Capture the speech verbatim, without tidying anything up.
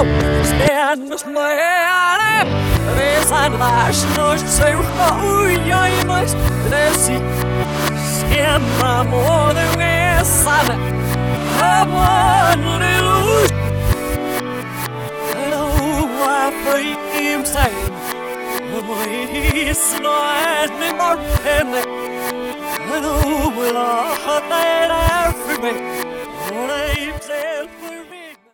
Stenus mare, resan lașnoș să-i uioi măs, resi, schemma modă esana, amor luz, nu a făim să-i, nu-i sloaz ne mortene, nu la